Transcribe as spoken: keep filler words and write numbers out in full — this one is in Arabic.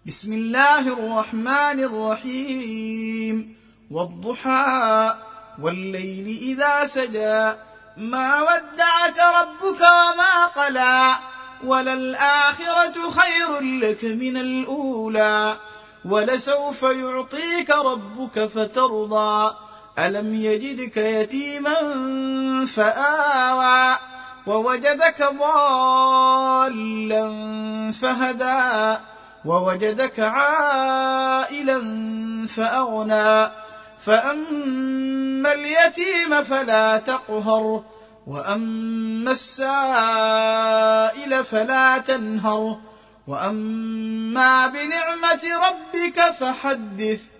بسم الله الرحمن الرحيم والضحى والليل إذا سجى ما ودعك ربك وما قلى وللآخرة خير لك من الأولى ولسوف يعطيك ربك فترضى ألم يجدك يتيما فآوى ووجدك ضالا فهدى ووجدك عائلا فأغنى فأما اليتيم فلا تقهر وأما السائل فلا تنهر وأما بنعمة ربك فحدث